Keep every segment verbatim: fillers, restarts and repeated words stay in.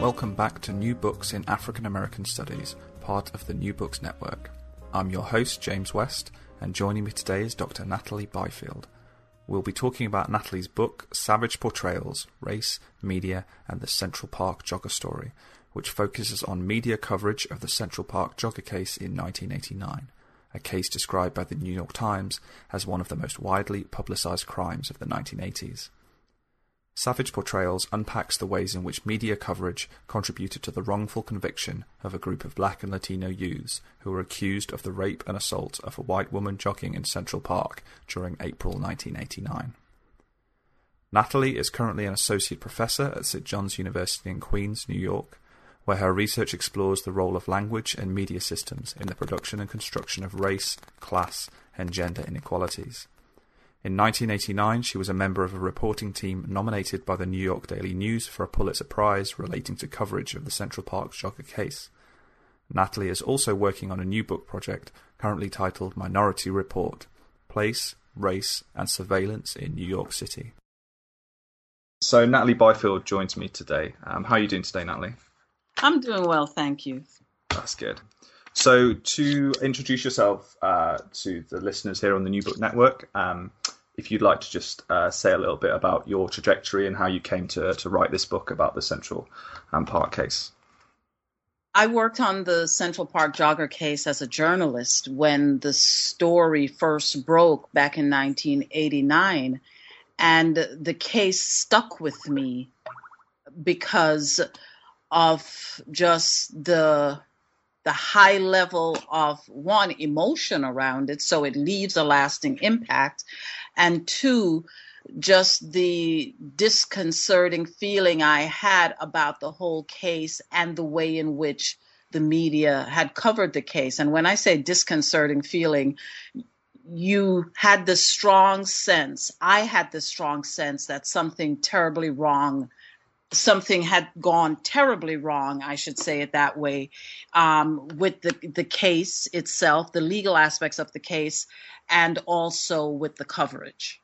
Welcome back to New Books in African American Studies, part of the New Books Network. I'm your host, James West, and joining me today is Doctor Natalie Byfield. We'll be talking about Natalie's book, Savage Portrayals, Race, Media, and the Central Park Jogger Story, which focuses on media coverage of the Central Park Jogger case in nineteen eighty-nine, a case described by the New York Times as one of the most widely publicized crimes of the nineteen eighties. Savage Portrayals unpacks the ways in which media coverage contributed to the wrongful conviction of a group of black and Latino youths who were accused of the rape and assault of a white woman jogging in Central Park during April nineteen eighty-nine. Natalie is currently an associate professor at Saint John's University in Queens, New York, where her research explores the role of language and media systems in the production and construction of race, class, and gender inequalities. In nineteen eighty-nine, she was a member of a reporting team nominated by the New York Daily News for a Pulitzer Prize relating to coverage of the Central Park Jogger case. Natalie is also working on a new book project currently titled Minority Report: Place, Race, and Surveillance in New York City. So Natalie Byfield joins me today. Um, how are you doing today, Natalie? I'm doing well, thank you. That's good. So to introduce yourself uh, to the listeners here on the New Book Network, um, if you'd like to just uh, say a little bit about your trajectory and how you came to, to write this book about the Central um, Park case. I worked on the Central Park Jogger case as a journalist when the story first broke back in nineteen eighty-nine, and the case stuck with me because of just the the high level of, one, emotion around it, so it leaves a lasting impact, and two, just the disconcerting feeling I had about the whole case and the way in which the media had covered the case. And when I say disconcerting feeling, you had the strong sense, I had the strong sense that something terribly wrong Something had gone terribly wrong, I should say it that way, um, with the, the case itself, the legal aspects of the case, and also with the coverage.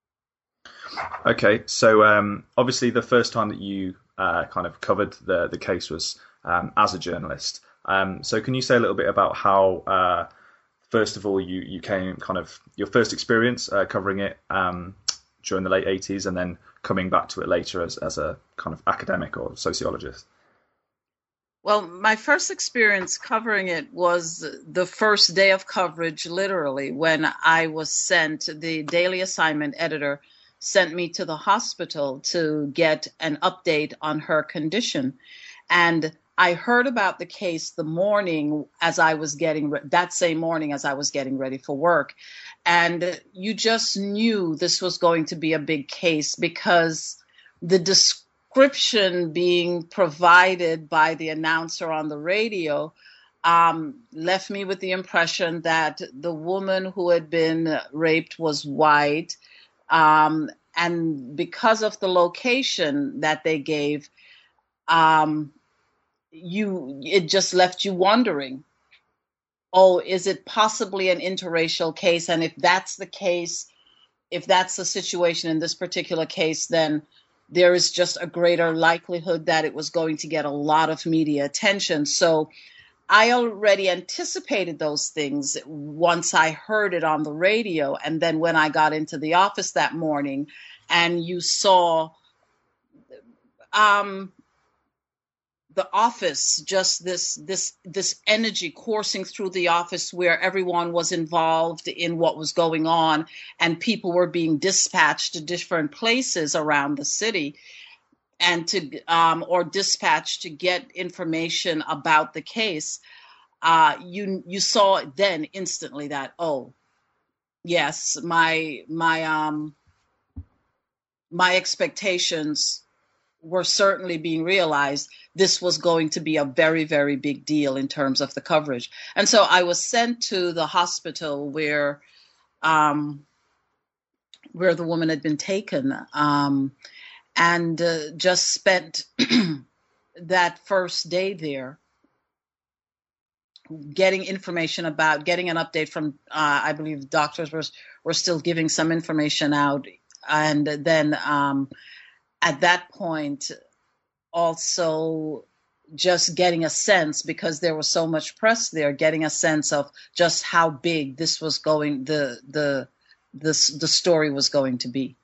Okay, so um, obviously the first time that you uh, kind of covered the, the case was um, as a journalist. Um, so can you say a little bit about how, uh, first of all, you, you came kind of your first experience uh, covering it um, during the late eighties, and then coming back to it later as, as a kind of academic or sociologist? Well, my first experience covering it was the first day of coverage, literally, when I was sent, the daily assignment editor sent me to the hospital to get an update on her condition. And I heard about the case the morning as I was getting, re- that same morning as I was getting ready for work. And you just knew this was going to be a big case because the description being provided by the announcer on the radio um, left me with the impression that the woman who had been raped was white. Um, and because of the location that they gave, um, you it just left you wondering, oh, is it possibly an interracial case? And if that's the case, if that's the situation in this particular case, then there is just a greater likelihood that it was going to get a lot of media attention. So I already anticipated those things once I heard it on the radio. And then when I got into the office that morning and you saw um, the office, just this this this energy coursing through the office where everyone was involved in what was going on and people were being dispatched to different places around the city and to um, or dispatched to get information about the case, uh, you you saw then instantly that, oh, yes, my my um my expectations were certainly being realized. This was going to be a very, very big deal in terms of the coverage. And so I was sent to the hospital where um, where the woman had been taken, um, and uh, just spent that first day there getting information about, getting an update from, uh, I believe doctors were, were still giving some information out. And then um, at that point, also just getting a sense, because there was so much press there, getting a sense of just how big this was going, the the the, the story was going to be.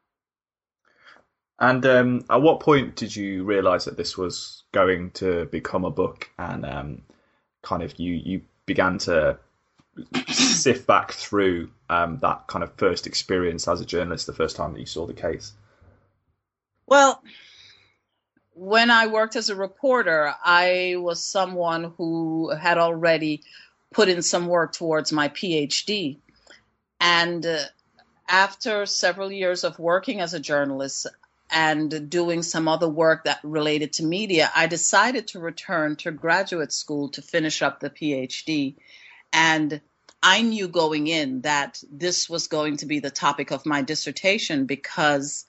And um, at what point did you realise that this was going to become a book, and um, kind of you you began to sift back through um, that kind of first experience as a journalist, the first time that you saw the case? Well, when I worked as a reporter, I was someone who had already put in some work towards my PhD. And uh, after several years of working as a journalist and doing some other work that related to media, I decided to return to graduate school to finish up the PhD. And I knew going in that this was going to be the topic of my dissertation, because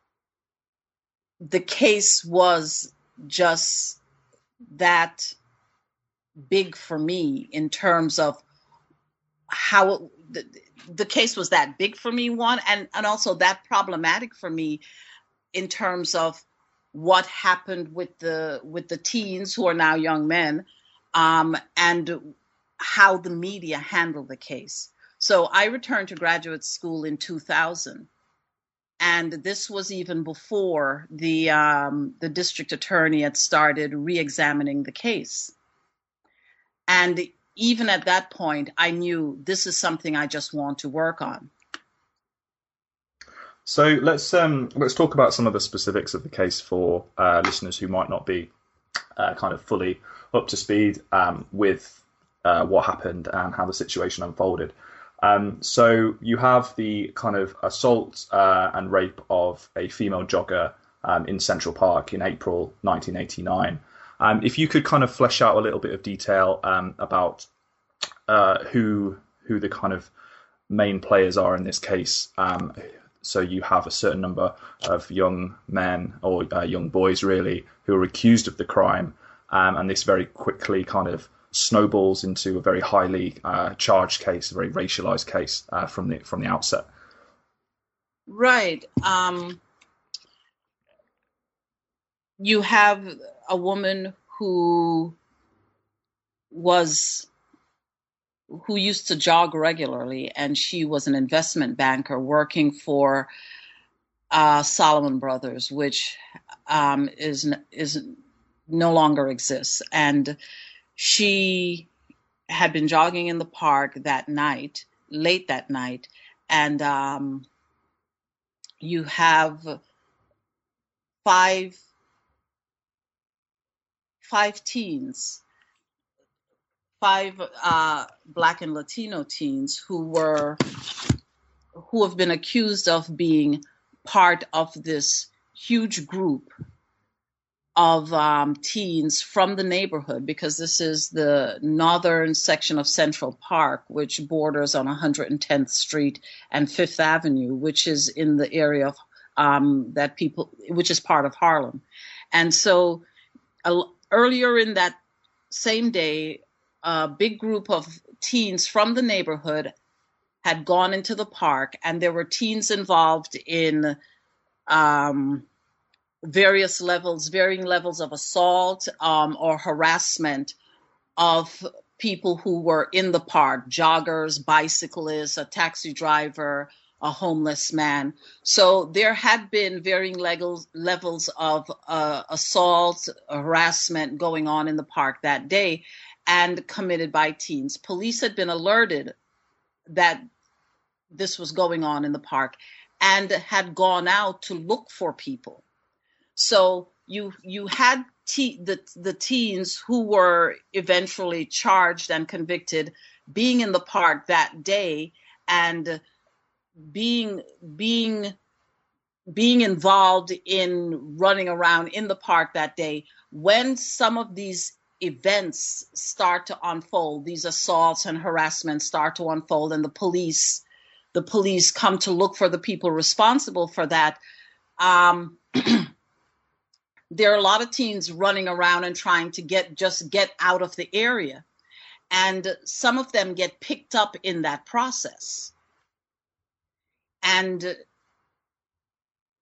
the case was just that big for me in terms of how it, the, the case was that big for me, one, and, and also that problematic for me in terms of what happened with the with the teens who are now young men, um, and how the media handled the case. So I returned to graduate school in two thousand. And this was even before the um, the district attorney had started re-examining the case. And even at that point, I knew this is something I just want to work on. So let's um, let's talk about some of the specifics of the case for uh, listeners who might not be uh, kind of fully up to speed um, with uh, what happened and how the situation unfolded. Um, so you have the kind of assault uh, and rape of a female jogger um, in Central Park in April nineteen eighty-nine. Um, if you could kind of flesh out a little bit of detail um, about uh, who who the kind of main players are in this case. Um, so you have a certain number of young men or uh, young boys, really, who are accused of the crime, um, and this very quickly kind of snowballs into a very highly uh, charged case, a very racialized case uh, from the from the outset. Right. Um, you have a woman who was who used to jog regularly, and she was an investment banker working for uh, Salomon Brothers, which um, is is no longer exists. And she had been jogging in the park that night, late that night, and um, you have five five teens, five uh, Black and Latino teens who were who have been accused of being part of this huge group of um, teens from the neighborhood, because this is the northern section of Central Park, which borders on one hundred tenth Street and Fifth Avenue, which is in the area of um, that people, which is part of Harlem. And so uh, earlier in that same day, a big group of teens from the neighborhood had gone into the park, and there were teens involved in um, various levels, varying levels of assault um, or harassment of people who were in the park, joggers, bicyclists, a taxi driver, a homeless man. So there had been varying levels, levels of uh, assault, harassment going on in the park that day, and committed by teens. Police had been alerted that this was going on in the park and had gone out to look for people. So you you had te- the the teens who were eventually charged and convicted being in the park that day and being being being involved in running around in the park that day. When some of these events start to unfold, these assaults and harassment start to unfold, and the police the police come to look for the people responsible for that. Um, there are a lot of teens running around and trying to get just get out of the area. And some of them get picked up in that process. And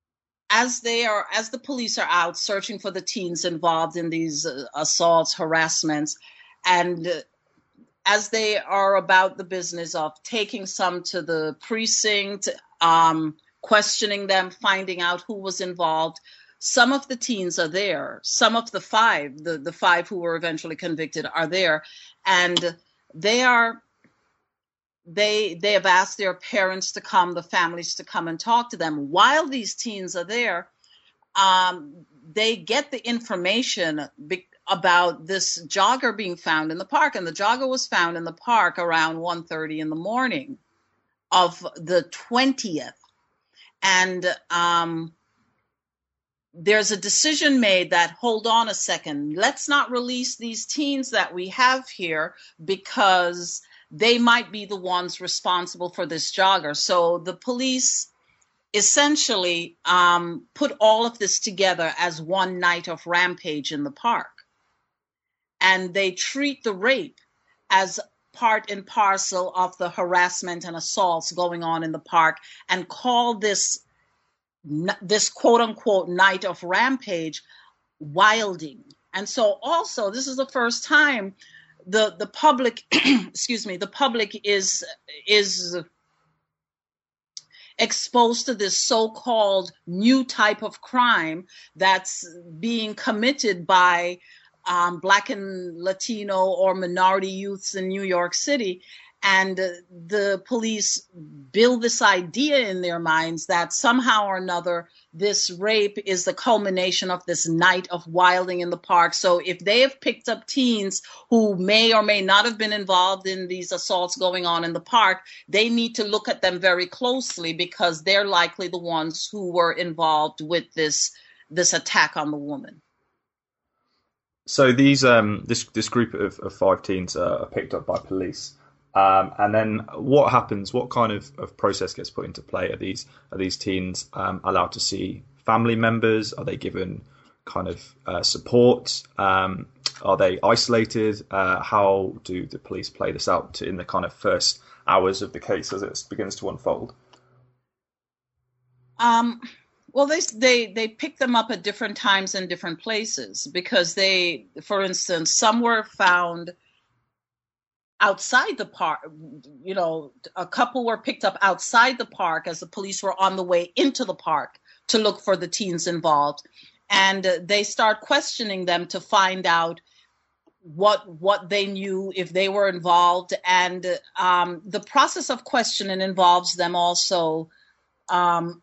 as they are, as the police are out searching for the teens involved in these uh, assaults, harassments, and uh, as they are about the business of taking some to the precinct, um, questioning them, finding out who was involved, some of the teens are there. Some of the five, the, the five who were eventually convicted are there. And they are, they, they have asked their parents to come, the families to come and talk to them. While these teens are there, um, they get the information be- about this jogger being found in the park. And the jogger was found in the park around one thirty in the morning of the twentieth. And um, there's a decision made that, hold on a second, let's not release these teens that we have here because they might be the ones responsible for this jogger. So the police essentially um, put all of this together as one night of rampage in the park. And they treat the rape as part and parcel of the harassment and assaults going on in the park, and call this, this quote unquote night of rampage wilding. And so also, this is the first time the, the public, excuse me, the public is, is exposed to this so-called new type of crime that's being committed by Um, Black and Latino or minority youths in New York City. And uh, the police build this idea in their minds that somehow or another, this rape is the culmination of this night of wilding in the park. So if they have picked up teens who may or may not have been involved in these assaults going on in the park, they need to look at them very closely, because they're likely the ones who were involved with this, this attack on the woman. So these um, this this group of, of five teens are picked up by police, um, and then what happens? What kind of, of process gets put into play? Are these are these teens um, allowed to see family members? Are they given kind of uh, support? Um, are they isolated? Uh, how do the police play this out in the kind of first hours of the case as it begins to unfold? Um. Well, they they they pick them up at different times and different places, because they, for instance, some were found outside the park. You know, a couple were picked up outside the park as the police were on the way into the park to look for the teens involved, and they start questioning them to find out what what they knew, if they were involved, and um, the process of questioning involves them also. Um,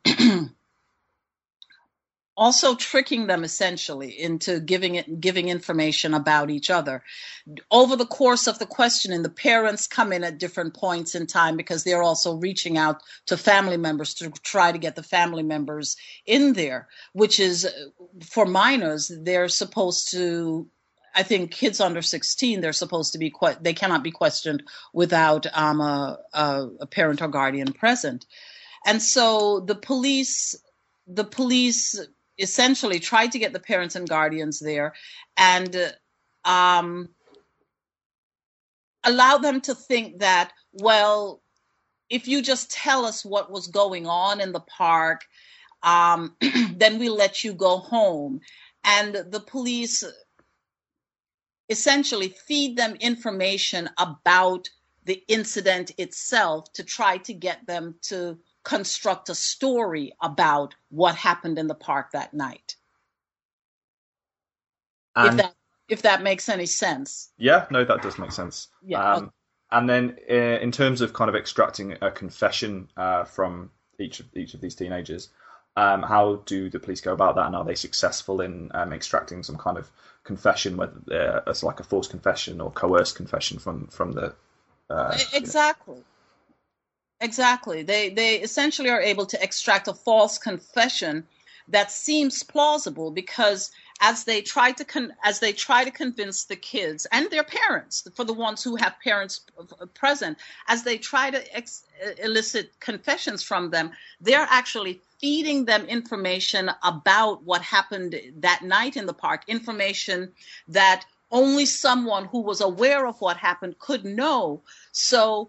Also tricking them essentially into giving it, giving information about each other. Over the course of the questioning, the parents come in at different points in time, because they're also reaching out to family members to try to get the family members in there, which is, for minors, they're supposed to, I think kids under sixteen, they're supposed to be, que- they cannot be questioned without um, a, a, a parent or guardian present. And so the police, the police, essentially tried to get the parents and guardians there, and um, allow them to think that, well, if you just tell us what was going on in the park, um, then we'll let you go home. And the police essentially feed them information about the incident itself to try to get them to construct a story about what happened in the park that night. And if that if that makes any sense. Yeah, no, that does make sense. Yeah. Um, okay. And then uh, in terms of kind of extracting a confession uh, from each of each of these teenagers, um, how do the police go about that, and are they successful in um, extracting some kind of confession, whether it's like a forced confession or coerced confession from from the uh, exactly. You know. Exactly. They they essentially are able to extract a false confession that seems plausible, because as they try to con- as they try to convince the kids and their parents, for the ones who have parents present, as they try to ex- elicit confessions from them, they're actually feeding them information about what happened that night in the park, information that only someone who was aware of what happened could know. So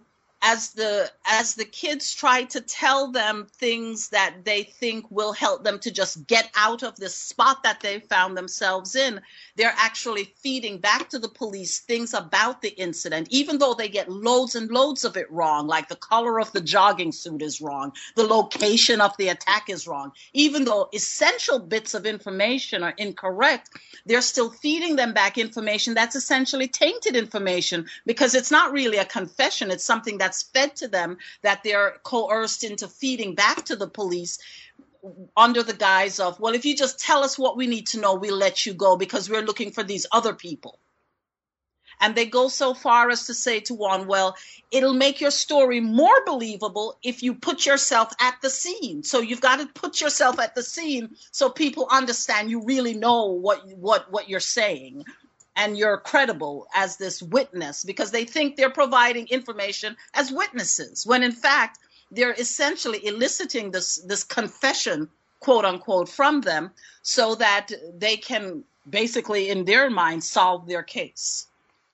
as the as the kids try to tell them things that they think will help them to just get out of this spot that they found themselves in, they're actually feeding back to the police things about the incident, even though they get loads and loads of it wrong, like the color of the jogging suit is wrong, the location of the attack is wrong. Even though essential bits of information are incorrect, they're still feeding them back information that's essentially tainted information, because it's not really a confession. It's something that's fed to them that they're coerced into feeding back to the police under the guise of, well, if you just tell us what we need to know, we'll let you go because we're looking for these other people. And they go so far as to say to one, well, it'll make your story more believable if you put yourself at the scene. So you've got to put yourself at the scene so people understand you really know what what what you're saying, and you're credible as this witness, because they think they're providing information as witnesses, when in fact they're essentially eliciting this this confession, quote unquote, from them so that they can basically, in their mind, solve their case.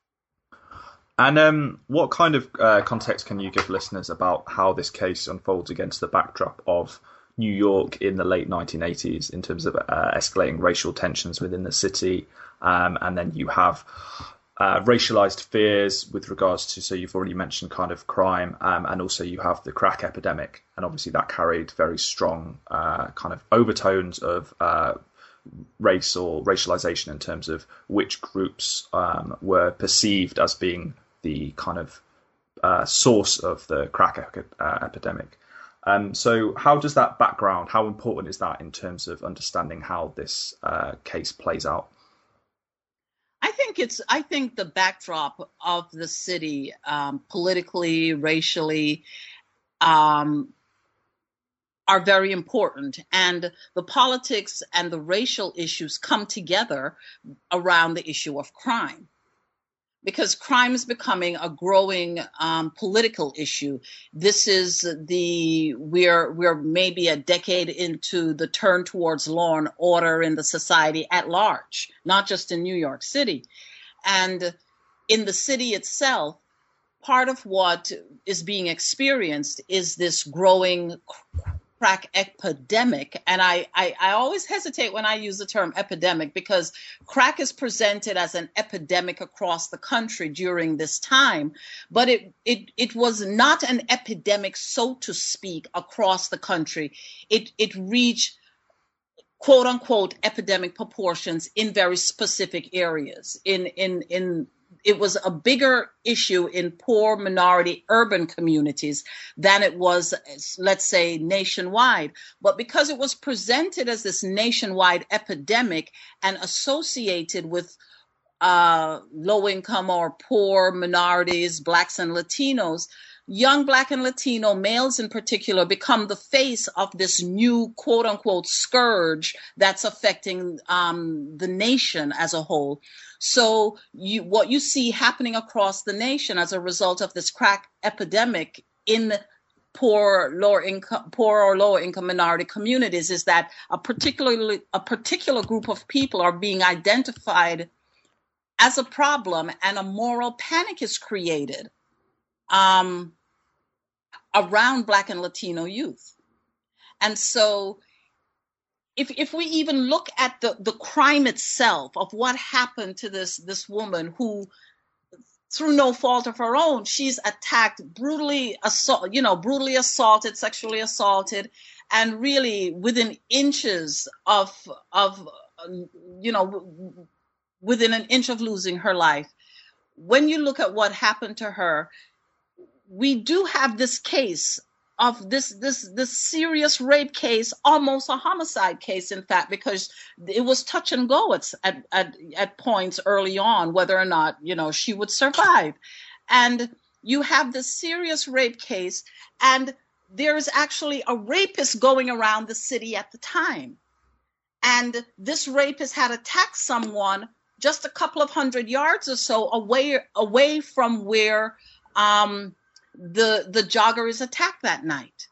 And um, what kind of uh, context can you give listeners about how this case unfolds against the backdrop of New York in the late nineteen eighties in terms of uh, escalating racial tensions within the city? Um, and then you have uh, racialized fears with regards to, so you've already mentioned kind of crime, um, and also you have the crack epidemic. And obviously that carried very strong uh, kind of overtones of uh, race or racialization in terms of which groups um, were perceived as being the kind of uh, source of the crack uh, epidemic. Um, so how does that background, how important is that in terms of understanding how this uh, case plays out? I think it's, I think the backdrop of the city, um, politically, racially, um, are very important. And the politics and the racial issues come together around the issue of crime, because crime is becoming a growing um, political issue. This is the, we're, we're maybe a decade into the turn towards law and order in the society at large, not just in New York City. And in the city itself, part of what is being experienced is this growing crack epidemic. And I, I, I always hesitate when I use the term epidemic, because crack is presented as an epidemic across the country during this time, but it, it, it was not an epidemic, so to speak, across the country. It, it reached quote unquote epidemic proportions in very specific areas. In, in, in, It was a bigger issue in poor minority urban communities than it was, let's say, nationwide. But because it was presented as this nationwide epidemic and associated with uh, low income or poor minorities, Blacks and Latinos, young Black and Latino males in particular become the face of this new quote unquote scourge that's affecting um, the nation as a whole. So you, what you see happening across the nation as a result of this crack epidemic in poor, lower income, poor or lower income minority communities is that a particularly a particular group of people are being identified as a problem, and a moral panic is created um, around Black and Latino youth. And so If if we even look at the, the crime itself of what happened to this, this woman who, through no fault of her own, she's attacked, brutally assault, you know, brutally assaulted, sexually assaulted, and really within inches of of you know, within an inch of losing her life. When you look at what happened to her, we do have this case of this this this serious rape case, almost a homicide case, in fact, because it was touch and go at at at, at points early on whether or not, you know, she would survive. And you have this serious rape case, and there is actually a rapist going around the city at the time. And this rapist had attacked someone just a couple of hundred yards or so away away from where um the the jogger is attacked that night.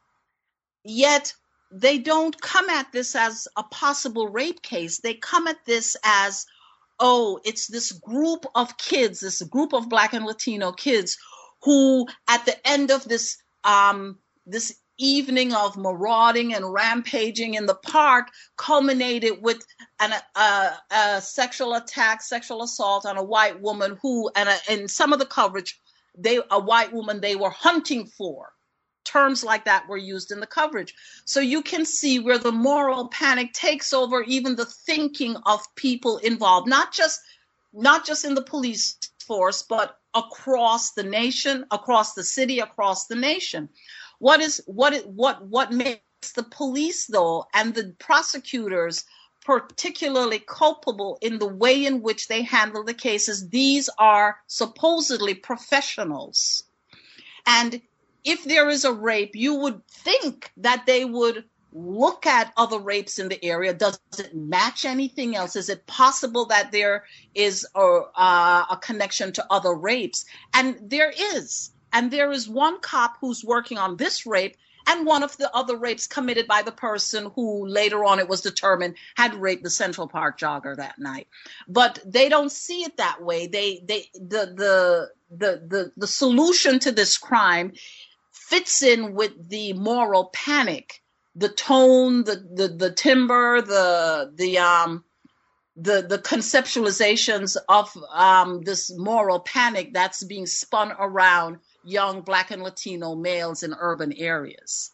Yet they don't come at this as a possible rape case. They come at this as, oh, it's this group of kids, this group of Black and Latino kids who at the end of this um, this evening of marauding and rampaging in the park culminated with an, a, a sexual attack, sexual assault on a white woman who, and a, in some of the coverage, they a white woman they were hunting for. Terms like that were used in the coverage. So you can see where the moral panic takes over even the thinking of people involved, not just not just in the police force, but across the nation, across the city, across the nation. What is what what what makes the police though and the prosecutors particularly culpable in the way in which they handle the cases? These are supposedly professionals. And if there is a rape, you would think that they would look at other rapes in the area. Does it match anything else? Is it possible that there is a, uh, a connection to other rapes? And there is. And there is one cop who's working on this rape and one of the other rapes committed by the person who later on it was determined had raped the Central Park jogger that night. But they don't see it that way. They, they, the, the, the, the, the solution to this crime fits in with the moral panic, the tone, the, the, the timbre, the, the, um, the, the conceptualizations of um, this moral panic that's being spun around young Black and Latino males in urban areas.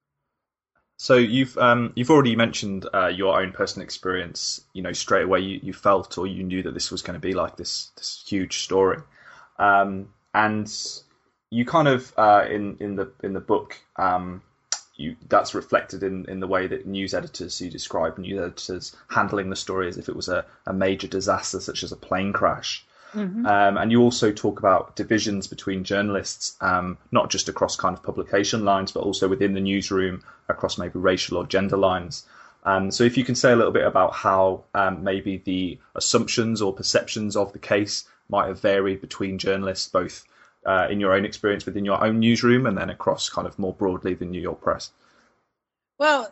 So you've um, you've already mentioned uh, your own personal experience. You know, straight away you, you felt or you knew that this was going to be like this this huge story, um, and you kind of uh, in in the in the book um, you that's reflected in, in the way that news editors you describe news editors handling the story as if it was a, a major disaster such as a plane crash. Mm-hmm. Um, and you also talk about divisions between journalists, um, not just across kind of publication lines, but also within the newsroom across maybe racial or gender lines. Um, so if you can say a little bit about how um, maybe the assumptions or perceptions of the case might have varied between journalists, both uh, in your own experience within your own newsroom and then across kind of more broadly the New York press. Well,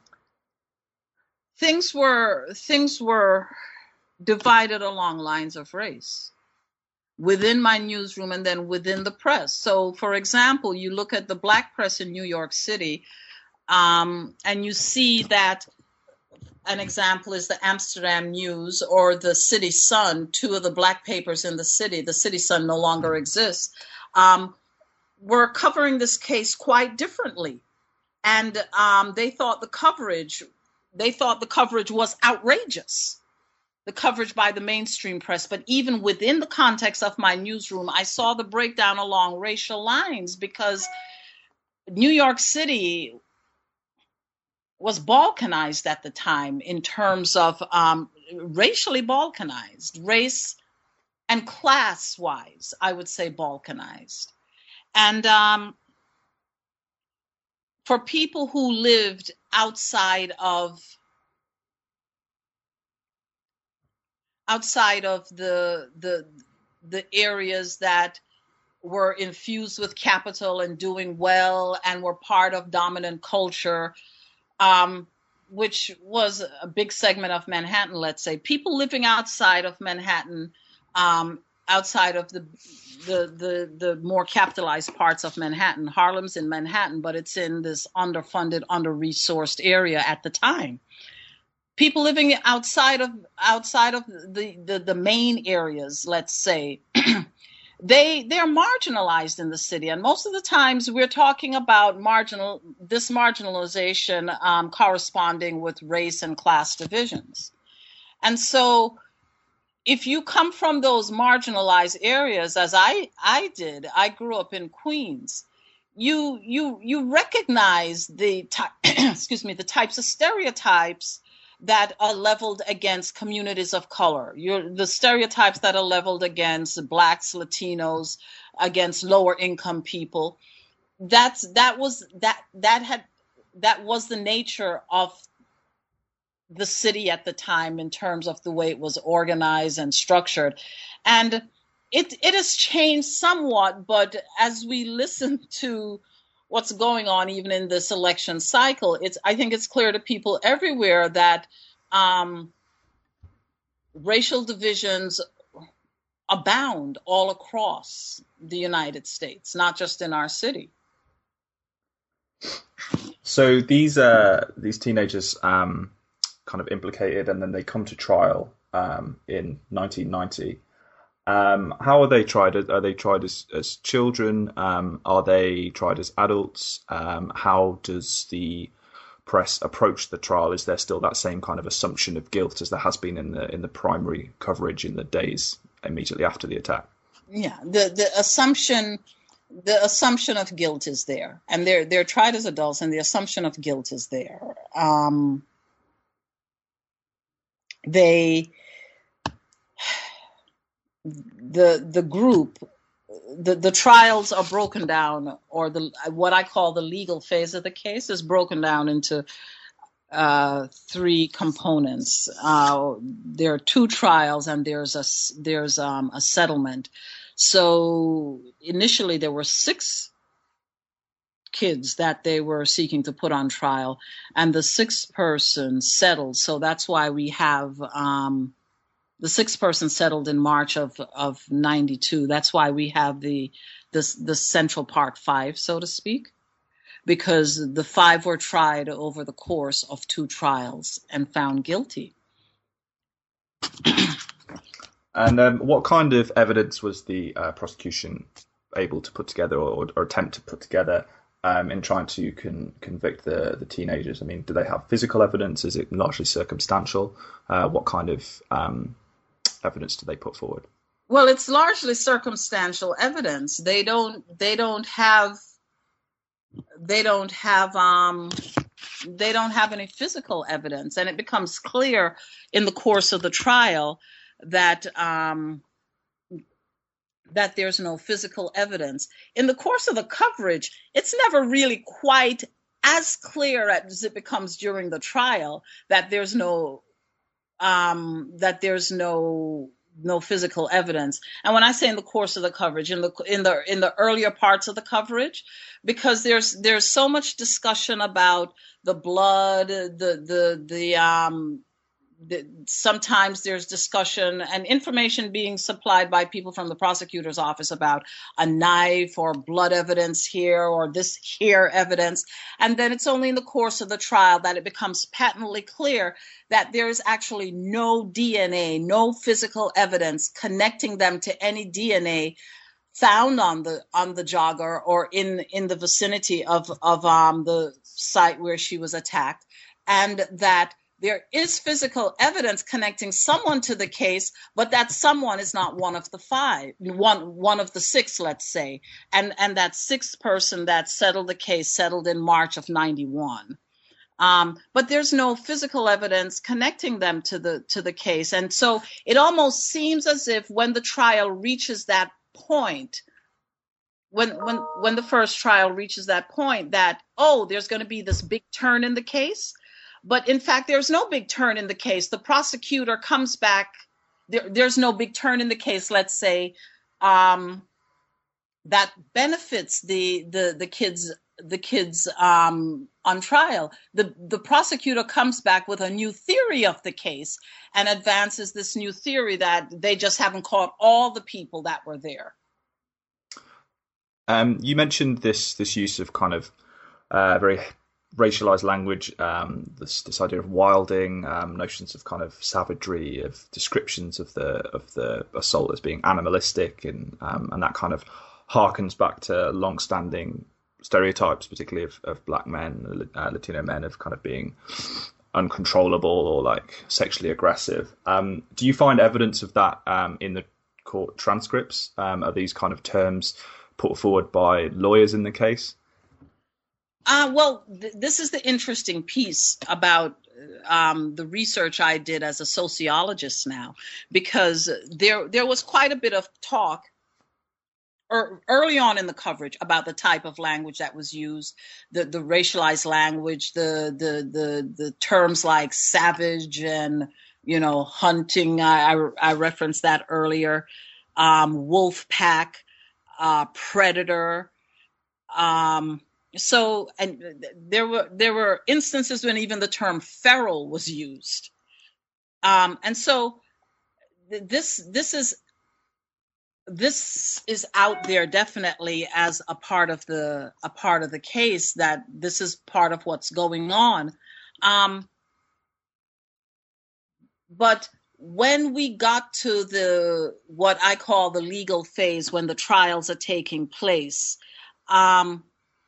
things were things were divided along lines of race within my newsroom and then within the press. So, for example, you look at the Black press in New York City, um, and you see that an example is the Amsterdam News or the City Sun, two of the Black papers in the city. The City Sun no longer exists. Um, were covering this case quite differently. And um, they thought the coverage, they thought the coverage was outrageous. The coverage by the mainstream press, but even within the context of my newsroom, I saw the breakdown along racial lines because New York City was balkanized at the time in terms of um, racially balkanized, race and class-wise, I would say balkanized. And um, for people who lived outside of outside of the the the areas that were infused with capital and doing well and were part of dominant culture, um, which was a big segment of Manhattan, let's say. People living outside of Manhattan, um, outside of the, the the the more capitalized parts of Manhattan. Harlem's in Manhattan, but it's in this underfunded, under-resourced area at the time. People living outside of outside of the, the, the main areas, let's say, they they're marginalized in the city, and most of the times we're talking about marginal this marginalization um, corresponding with race and class divisions. And so, if you come from those marginalized areas, as I I did, I grew up in Queens. You you you recognize the ty- excuse me the types of stereotypes that are leveled against communities of color. You're, the stereotypes that are leveled against Blacks, Latinos, against lower income people. That's that was that that had that was the nature of the city at the time in terms of the way it was organized and structured. And it it has changed somewhat, but as we listen to what's going on even in this election cycle, it's I think it's clear to people everywhere that um, racial divisions abound all across the United States, not just in our city. So these uh, these teenagers um, kind of implicated, and then they come to trial um, in nineteen ninety. Um, how are they tried? Are they tried as, as children? Um, are they tried as adults? Um, how does the press approach the trial? Is there still that same kind of assumption of guilt as there has been in the in the primary coverage in the days immediately after the attack? Yeah, the the assumption the assumption of guilt is there, and they're they're tried as adults, and the assumption of guilt is there. Um, they the the group the the trials are broken down, or the what I call the legal phase of the case is broken down into uh, three components. Uh, there are two trials, and there's a there's um, a settlement. So initially there were six kids that they were seeking to put on trial, and the sixth person settled. So that's why we have um, the sixth person settled in March of of ninety-two. That's why we have the the the central part five, so to speak, because the five were tried over the course of two trials and found guilty. And um, what kind of evidence was the uh, prosecution able to put together, or, or attempt to put together, um, in trying to con- convict the, the teenagers? I mean, do they have physical evidence? Is it largely circumstantial? Uh, what kind of um, evidence do they put forward? Well, it's largely circumstantial evidence. They don't. They don't have. They don't have. Um, they don't have any physical evidence, and it becomes clear in the course of the trial that um, that there's no physical evidence. In the course of the coverage, it's never really quite as clear as it becomes during the trial that there's no um, that there's no no physical evidence. And when I say in the course of the coverage, in the in the in the earlier parts of the coverage, because there's there's so much discussion about the blood, the the the um the, sometimes there's discussion and information being supplied by people from the prosecutor's office about a knife or blood evidence here or this here evidence. And then it's only in the course of the trial that it becomes patently clear that there is actually no D N A, no physical evidence connecting them to any D N A found on the on the jogger or in in the vicinity of of um, the site where she was attacked, and that there is physical evidence connecting someone to the case, but that someone is not one of the five, one one of the six, let's say, and and that sixth person that settled the case settled in March of ninety-one. Um, but there's no physical evidence connecting them to the to the case, and so it almost seems as if when the trial reaches that point, when when when the first trial reaches that point, that oh, there's going to be this big turn in the case. But in fact, there's no big turn in the case. The prosecutor comes back. There, there's no big turn in the case, let's say, um, that benefits the the the kids the kids um, on trial. The the prosecutor comes back with a new theory of the case and advances this new theory that they just haven't caught all the people that were there. Um, you mentioned this this use of kind of uh, very racialized language, um, this this idea of wilding, um, notions of kind of savagery, of descriptions of the of the assault as being animalistic, and um, and that kind of harkens back to long-standing stereotypes, particularly of, of black men, uh, Latino men, of kind of being uncontrollable or like sexually aggressive. Um, do you find evidence of that um, in the court transcripts? Um, are these kind of terms put forward by lawyers in the case? Uh, well, th- this is the interesting piece about um, the research I did as a sociologist now, because there there was quite a bit of talk er, early on in the coverage about the type of language that was used, the, the racialized language, the, the the the terms like savage and, you know, hunting. I, I, I referenced that earlier. Um, wolf pack, uh, predator. Um, So, and there were there were instances when even the term feral was used, um, and so th- this this is this is out there definitely as a part of the a part of the case, that this is part of what's going on. Um, but when we got to the what I call the legal phase, when the trials are taking place, um,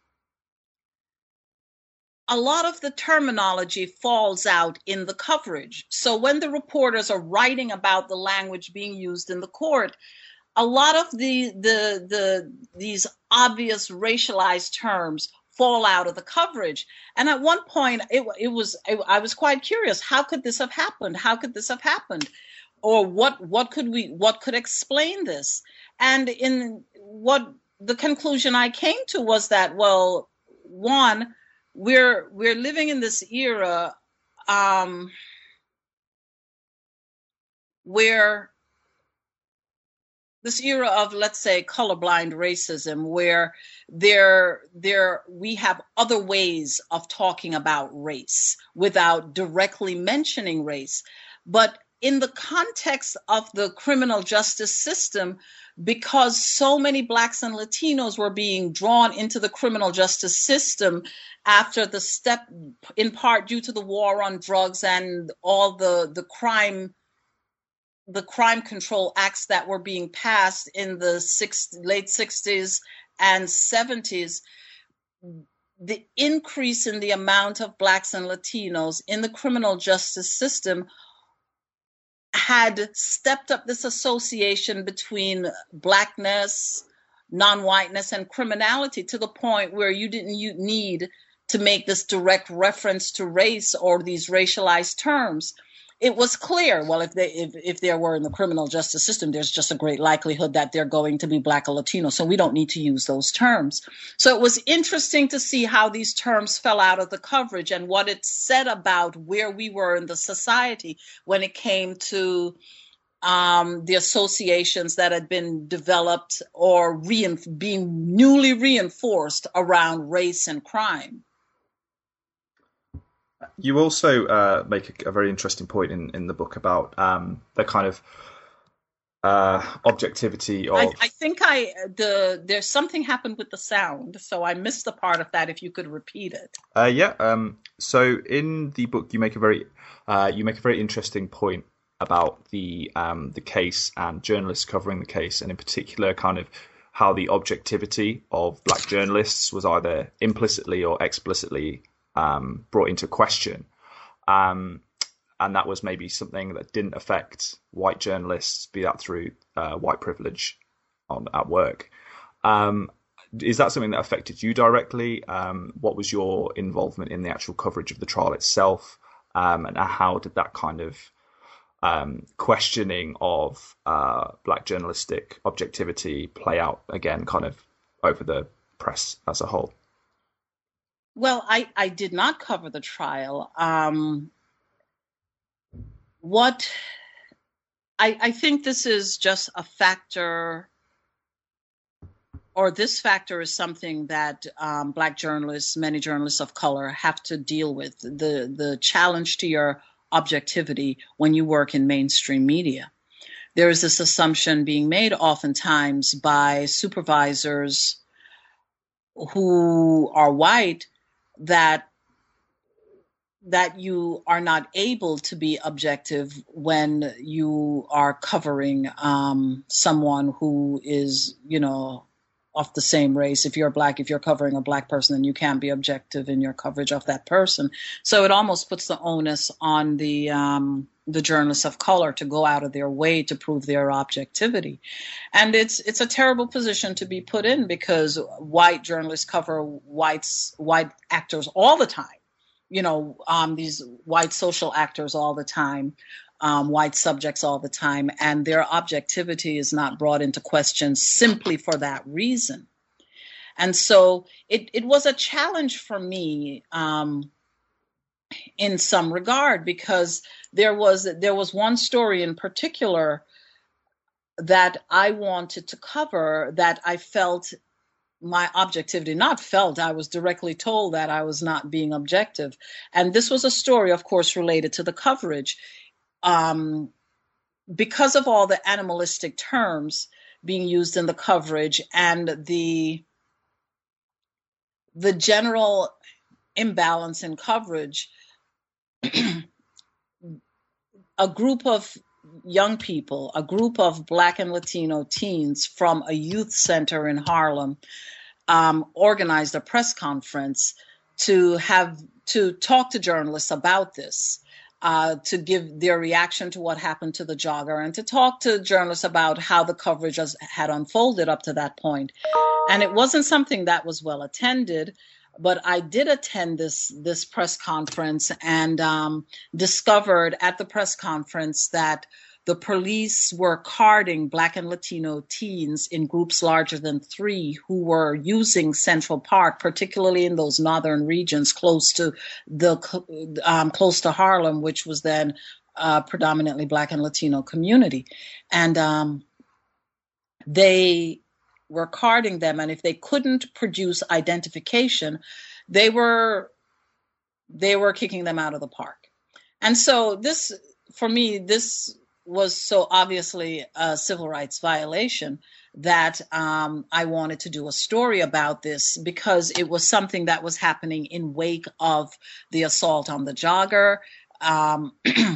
a lot of the terminology falls out in the coverage. So when the reporters are writing about the language being used in the court, a lot of the the the these obvious racialized terms fall out of the coverage. And at one point, it it was it, I was quite curious. How could this have happened? How could this have happened? Or what what could we what could explain this? And in what the conclusion I came to was that, well, one, we're we're living in this era um, where this era of, let's say, colorblind racism, where there, there we have other ways of talking about race without directly mentioning race. But in the context of the criminal justice system, because so many Blacks and Latinos were being drawn into the criminal justice system after the step, in part due to the war on drugs and all the, the crime the crime control acts that were being passed in the six, late sixties and seventies, the increase in the amount of Blacks and Latinos in the criminal justice system had stepped up this association between Blackness, non-whiteness, and criminality to the point where you didn't you need to make this direct reference to race or these racialized terms. It was clear, well, if they if, if there were in the criminal justice system, there's just a great likelihood that they're going to be Black or Latino, so we don't need to use those terms. So it was interesting to see how these terms fell out of the coverage and what it said about where we were in the society when it came to um, the associations that had been developed or rein- being newly reinforced around race and crime. You also uh, make a, a very interesting point in, in the book about um, the kind of uh, objectivity of. I, I think I the there's something happened with the sound, so I missed the part of that. If you could repeat it. Uh, yeah. Um, so in the book, you make a very uh, you make a very interesting point about the um, the case and journalists covering the case, and in particular, kind of how the objectivity of Black journalists was either implicitly or explicitly Um, brought into question, um, and that was maybe something that didn't affect white journalists, be that through uh, white privilege on at work. Um, is that something that affected you directly? Um, what was your involvement in the actual coverage of the trial itself, um, and how did that kind of um, questioning of uh, Black journalistic objectivity play out again, kind of over the press as a whole? Well, I, I did not cover the trial. Um, what I, I think this is just a factor, or this factor is something that um, Black journalists, many journalists of color, have to deal with, the, the challenge to your objectivity when you work in mainstream media. There is this assumption being made oftentimes by supervisors who are white that that you are not able to be objective when you are covering um, someone who is, you know, of the same race. If you're Black, if you're covering a Black person, then you can't be objective in your coverage of that person. So it almost puts the onus on the um, the journalists of color to go out of their way to prove their objectivity. And it's it's a terrible position to be put in, because white journalists cover whites, white actors all the time. You know, um, these white social actors all the time, um, white subjects all the time, and their objectivity is not brought into question simply for that reason. And so it, it was a challenge for me um, in some regard, because there was there was one story in particular that I wanted to cover that I felt my objectivity, not felt, I was directly told that I was not being objective. And this was a story, of course, related to the coverage. Um, because of all the animalistic terms, being used in the coverage, and the the general imbalance in coverage. A group of young people, a group of Black and Latino teens from a youth center in Harlem um, organized a press conference to have to talk to journalists about this, uh, to give their reaction to what happened to the jogger, and to talk to journalists about how the coverage has, had unfolded up to that point. And it wasn't something that was well attended. But I did attend this this press conference and um, discovered at the press conference that the police were carding Black and Latino teens in groups larger than three who were using Central Park, particularly in those northern regions close to the um, close to Harlem, which was then uh, predominantly Black and Latino community, and um, they. were carding them, and if they couldn't produce identification, they were they were kicking them out of the park. And so this, for me, this was so obviously a civil rights violation that um, I wanted to do a story about this, because it was something that was happening in wake of the assault on the jogger, um,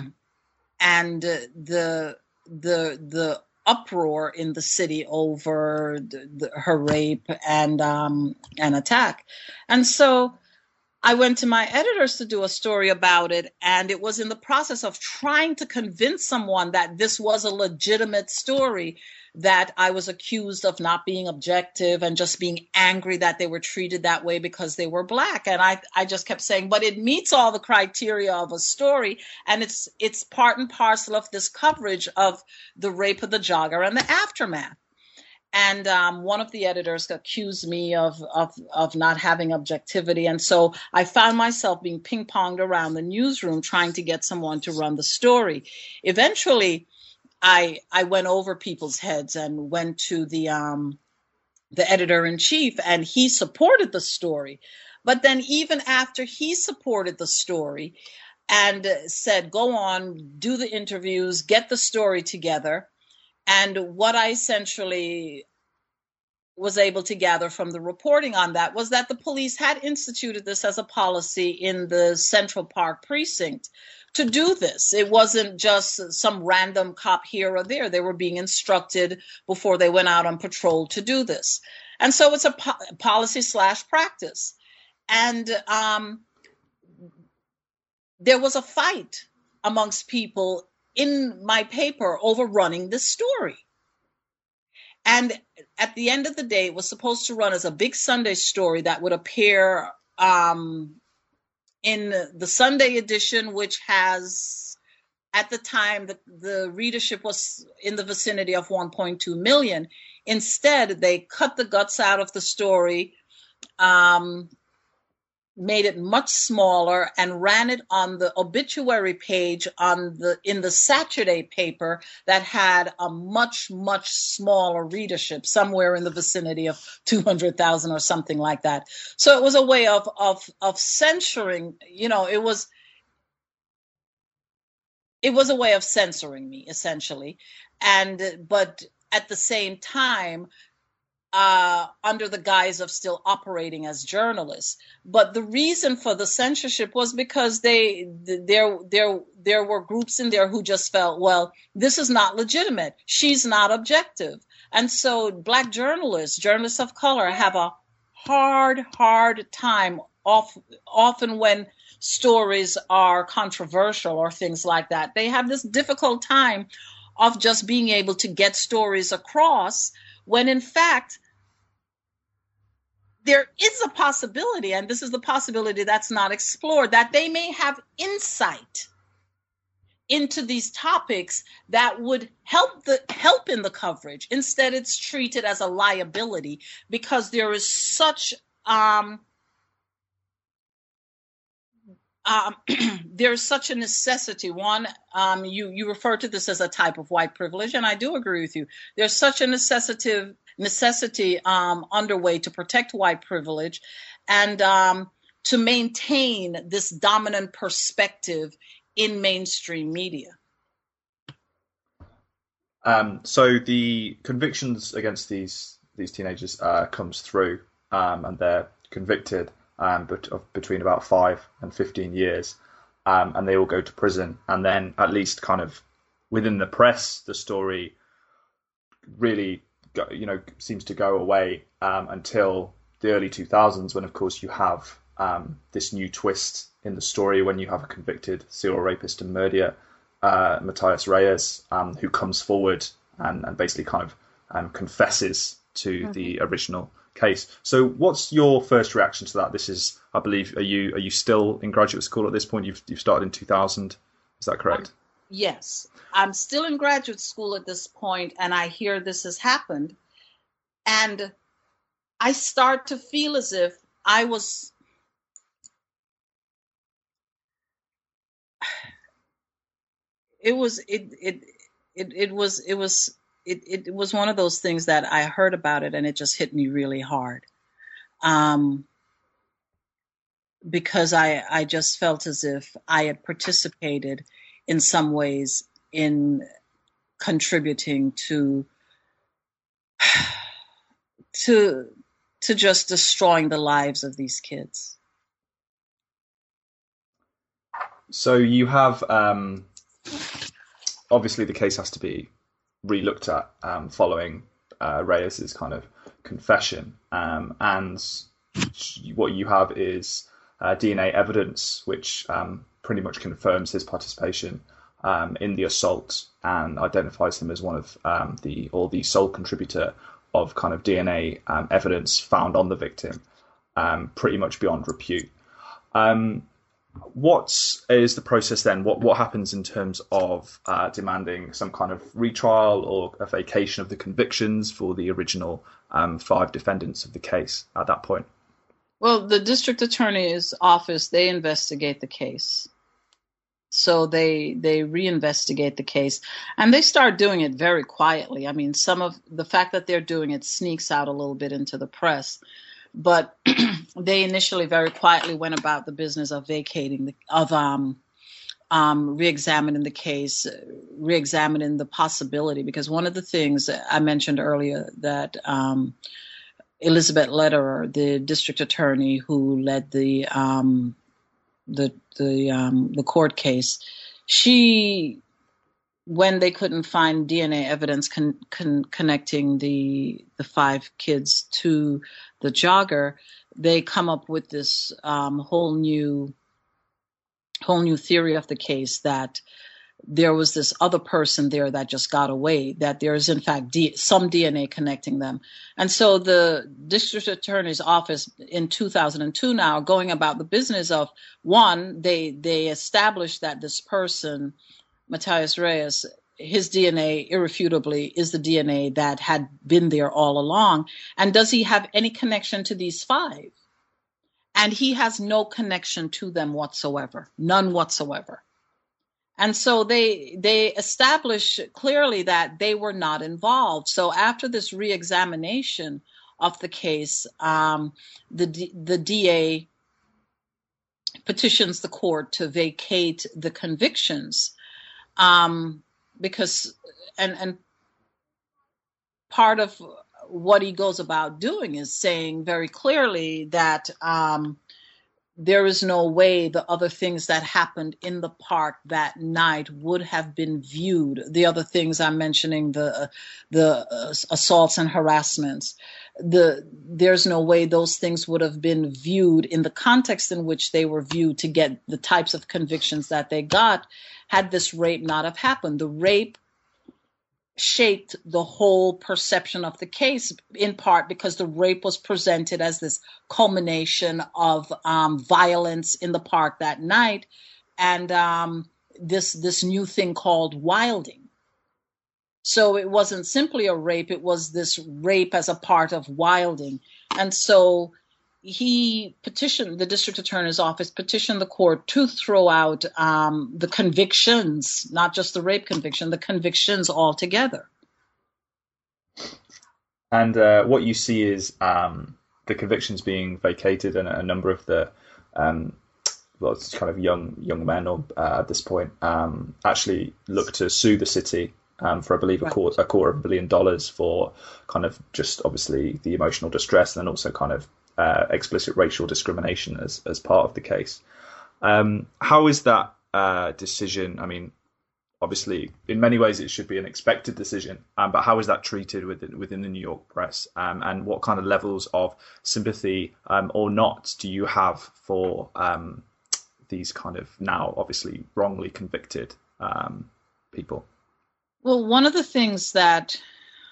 and the the the uproar in the city over the, the, her rape and um, an attack. And so I went to my editors to do a story about it, and it was in the process of trying to convince someone that this was a legitimate story that I was accused of not being objective and just being angry that they were treated that way because they were Black. And I, I just kept saying, but it meets all the criteria of a story, and it's it's part and parcel of this coverage of the rape of the jogger and the aftermath. And um, one of the editors accused me of, of of not having objectivity. And so I found myself being ping-ponged around the newsroom trying to get someone to run the story. Eventually, I I went over people's heads and went to the um, the editor-in-chief, and he supported the story. But then even after he supported the story and said, go on, do the interviews, get the story together, and what I essentially was able to gather from the reporting on that was that the police had instituted this as a policy in the Central Park precinct to do this. It wasn't just some random cop here or there. They were being instructed before they went out on patrol to do this. And so it's a po- policy slash practice. And um, there was a fight amongst people in my paper over running this story. And at the end of the day, it was supposed to run as a big Sunday story that would appear um, in the Sunday edition, which has, at the time, the, the readership was in the vicinity of one point two million. Instead, they cut the guts out of the story, um, made it much smaller, and ran it on the obituary page on the in the Saturday paper that had a much, much smaller readership, somewhere in the vicinity of two hundred thousand or something like that. So it was a way of of of censoring, you know, it was it was a way of censoring me, essentially. And but at the same time, Uh, under the guise of still operating as journalists. But the reason for the censorship was because they there there there were groups in there who just felt, well, this is not legitimate. She's not objective. And so Black journalists, journalists of color, have a hard, hard time off, often when stories are controversial or things like that. They have this difficult time of just being able to get stories across, when in fact, there is a possibility, and this is the possibility that's not explored, that they may have insight into these topics that would help the help in the coverage. Instead, it's treated as a liability because there is such um, um, there's such a necessity. One, um, you you refer to this as a type of white privilege, and I do agree with you. There's such a necessity necessity um, underway to protect white privilege and um, to maintain this dominant perspective in mainstream media. Um, so the convictions against these these teenagers uh, comes through, um, and they're convicted um, but of between about five and fifteen years, um, and they all go to prison. And then, at least, kind of within the press, the story really, go, you know, seems to go away um, until the early two thousands, when, of course, you have um, this new twist in the story when you have a convicted serial rapist and murderer, uh, Matias Reyes, um, who comes forward and, and basically kind of um, confesses to mm-hmm. the original case. So, what's your first reaction to that? This is, I believe, are you are you still in graduate school at this point? You've you've started in two thousand. Is that correct? Um, yes, I'm still in graduate school at this point, and I hear this has happened, and I start to feel as if I was. It was it it it it was it was it it was one of those things that I heard about it and it just hit me really hard, um, because I I just felt as if I had participated in some ways in contributing to to to just destroying the lives of these kids. So you have. Um... Obviously, the case has to be re-looked at um, following uh, Reyes's kind of confession, um, and what you have is uh, D N A evidence which um, pretty much confirms his participation um, in the assault and identifies him as one of um, the or the sole contributor of kind of D N A um, evidence found on the victim, um, pretty much beyond repute. Um, What is the process then? What what happens in terms of uh, demanding some kind of retrial or a vacation of the convictions for the original um, five defendants of the case at that point? Well, the district attorney's office, they investigate the case. So they they reinvestigate the case, and they start doing it very quietly. I mean, some of the fact that they're doing it sneaks out a little bit into the press. But they initially very quietly went about the business of vacating, the, of um, um, re-examining the case, re-examining the possibility. Because one of the things I mentioned earlier that um, Elizabeth Lederer, the district attorney who led the um, the the um, the court case, she, when they couldn't find D N A evidence con- con- connecting the the five kids to the jogger, they come up with this um, whole new whole new theory of the case that there was this other person there that just got away, that there is in fact D- some D N A connecting them. And so the district attorney's office in two thousand two now going about the business of, one, they they established that this person, Matias Reyes, his D N A irrefutably is the D N A that had been there all along. And does he have any connection to these five? And he has no connection to them whatsoever, none whatsoever. And so they they establish clearly that they were not involved. So after this re-examination of the case, um, the the D A petitions the court to vacate the convictions. Um, because, and, and part of what he goes about doing is saying very clearly that um, there is no way the other things that happened in the park that night would have been viewed. The other things I'm mentioning, the the uh, assaults and harassments, the there's no way those things would have been viewed in the context in which they were viewed to get the types of convictions that they got had this rape not have happened. The rape shaped the whole perception of the case, in part because the rape was presented as this culmination of um, violence in the park that night, and um, this this new thing called wilding. So it wasn't simply a rape, it was this rape as a part of wilding. And so he petitioned, the district attorney's office petitioned the court to throw out um, the convictions, not just the rape conviction, the convictions altogether. And uh, what you see is um, the convictions being vacated, and a number of the, um, well, it's kind of young young men or, uh, at this point um, actually look to sue the city um, for, I believe, Right. a quarter, a quarter of a billion dollars for kind of just obviously the emotional distress, and then also kind of uh, explicit racial discrimination as as part of the case. Um, how is that uh, decision? I mean, obviously, in many ways, it should be an expected decision, um, but how is that treated within within the New York press? Um, and what kind of levels of sympathy um, or not do you have for um, these kind of now obviously wrongly convicted um, people? Well, one of the things that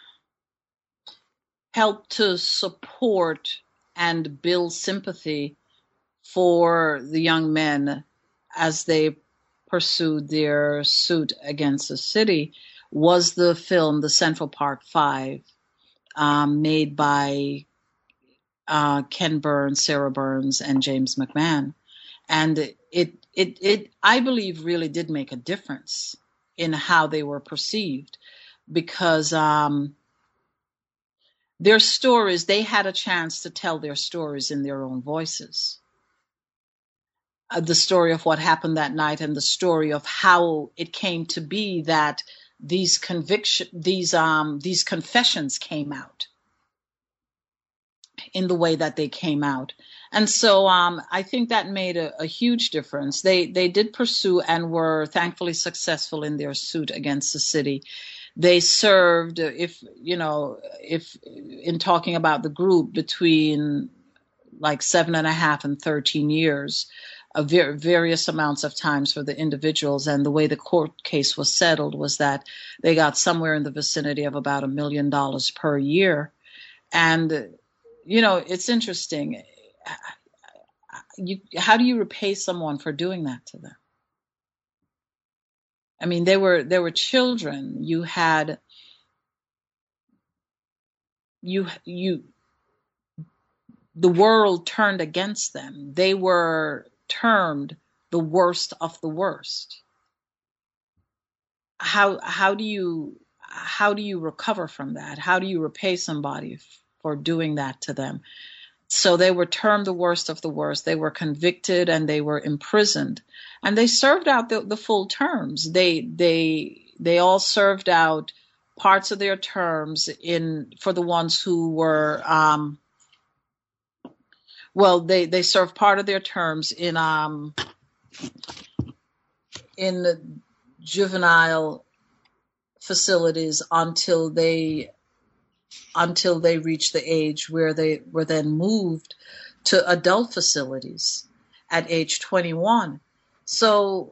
helped to support and build sympathy for the young men as they pursued their suit against the city was the film The Central Park Five, um, made by uh, Ken Burns, Sarah Burns, and James McMahon. And it, it, it, I believe, really did make a difference in how they were perceived, because um, their stories, they had a chance to tell their stories in their own voices. Uh, the story of what happened that night, and the story of how it came to be that these conviction, these um, these confessions came out in the way that they came out. And so um, I think that made a, a huge difference. They they did pursue and were thankfully successful in their suit against the city. They served, if you know, if in talking about the group, between like seven and a half and thirteen years, uh, ver- various amounts of times for the individuals. And the way the court case was settled was that they got somewhere in the vicinity of about a million dollars per year. And you know, it's interesting. You, how do you repay someone for doing that to them? I mean, they were they were children. You had you you the world turned against them. They were termed the worst of the worst. How how do you how do you recover from that? How do you repay somebody for doing that to them? So they were termed the worst of the worst. They were convicted and they were imprisoned, and they served out the, the full terms. They they they all served out parts of their terms in for the ones who were um, well, they they served part of their terms in um in the juvenile facilities until they until they reached the age where they were then moved to adult facilities at age twenty-one. So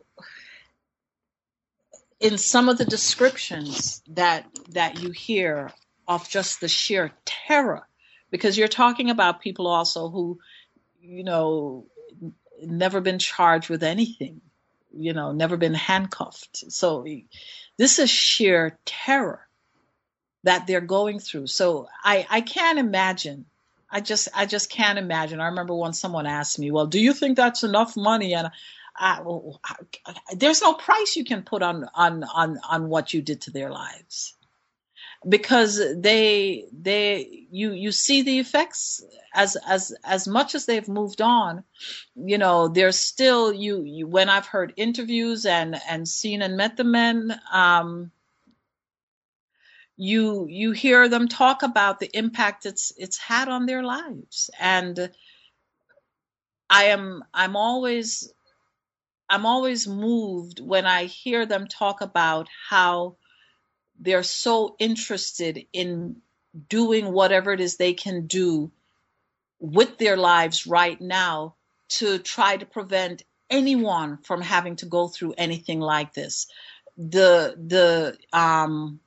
in some of the descriptions that that you hear of just the sheer terror, because you're talking about people also who, you know, never been charged with anything, you know, never been handcuffed. So this is sheer terror that they're going through. So I, I can't imagine. I just I just can't imagine. I remember when someone asked me, well, do you think that's enough money? And I, well, I, there's no price you can put on, on, on, on what you did to their lives, because they they you you see the effects as as as much as they've moved on. You know, there's still you, you when I've heard interviews and and seen and met the men, um, you you hear them talk about the impact it's it's had on their lives. And I am I'm always I'm always moved when I hear them talk about how they're so interested in doing whatever it is they can do with their lives right now to try to prevent anyone from having to go through anything like this. The the um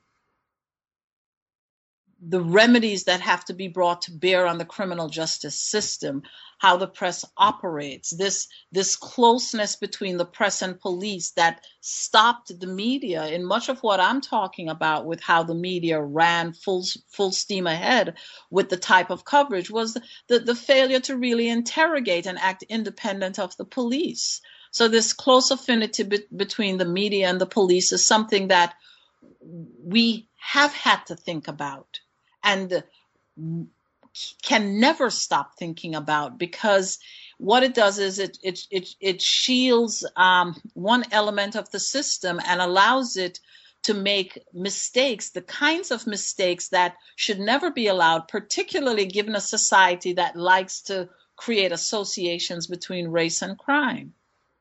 the remedies that have to be brought to bear on the criminal justice system, how the press operates, this this closeness between the press and police that stopped the media in much of what I'm talking about, with how the media ran full full steam ahead with the type of coverage, was the, the failure to really interrogate and act independent of the police. So this close affinity be- between the media and the police is something that we have had to think about and can never stop thinking about, because what it does is it it it, it shields um, one element of the system and allows it to make mistakes, the kinds of mistakes that should never be allowed, particularly given a society that likes to create associations between race and crime.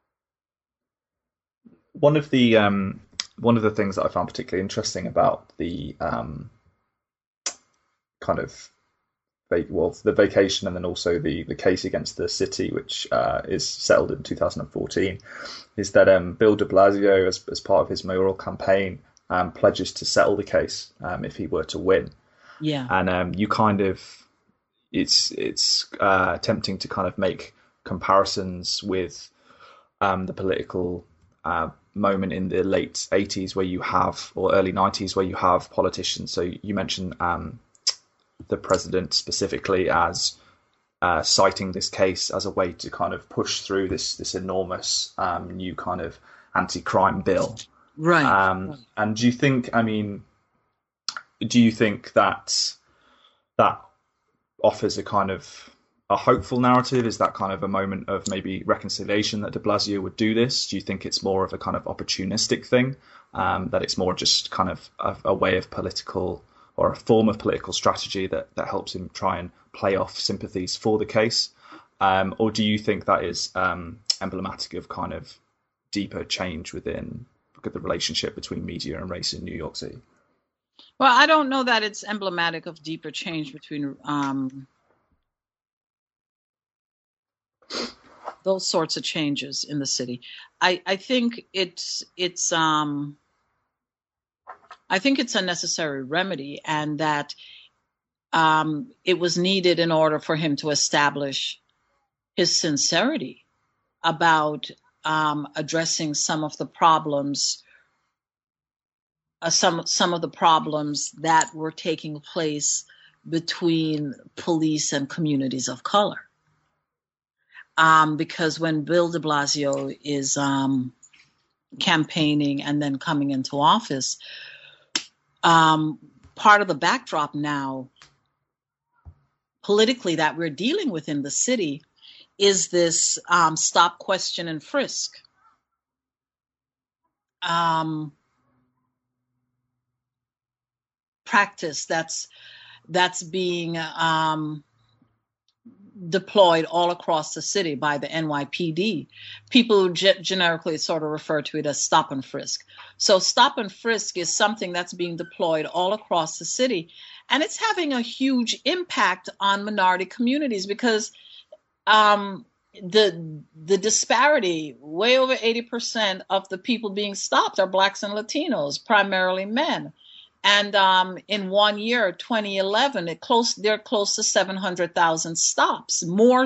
One of the um, one of the things that I found particularly interesting about the um, kind of well, the vacation and then also the, the case against the city, which uh, is settled in two thousand fourteen, is that um, Bill de Blasio, as, as part of his mayoral campaign, um, pledges to settle the case um, if he were to win. Yeah. And um, you kind of, it's it's uh, tempting to kind of make comparisons with um, the political uh, moment in the late eighties where you have, or early nineties, where you have politicians. So you mentioned um, the president specifically as uh, citing this case as a way to kind of push through this this enormous um, new kind of anti-crime bill. Right. Um, right. And do you think, I mean, do you think that that offers a kind of a hopeful narrative? Is that kind of a moment of maybe reconciliation that de Blasio would do this? Do you think it's more of a kind of opportunistic thing, um, that it's more just kind of a, a way of political or a form of political strategy that, that helps him try and play off sympathies for the case? Um, or do you think that is um, emblematic of kind of deeper change within the relationship between media and race in New York City? Well, I don't know that it's emblematic of deeper change between um, those sorts of changes in the city. I, I think it's it's um, I think it's a necessary remedy, and that um, it was needed in order for him to establish his sincerity about um, addressing some of the problems, uh, some some of the problems that were taking place between police and communities of color. Um, because when Bill de Blasio is um, campaigning and then coming into office, um, part of the backdrop now politically that we're dealing with in the city is this um, stop, question, and frisk. Um, practice that's that's being um, deployed all across the city by the N Y P D. People ge- generically sort of refer to it as stop and frisk. So stop and frisk is something that's being deployed all across the city, and it's having a huge impact on minority communities because um, the the disparity, way over eighty percent of the people being stopped are Blacks and Latinos, primarily men. And um, in one year, twenty eleven, it close they're close to seven hundred thousand stops. More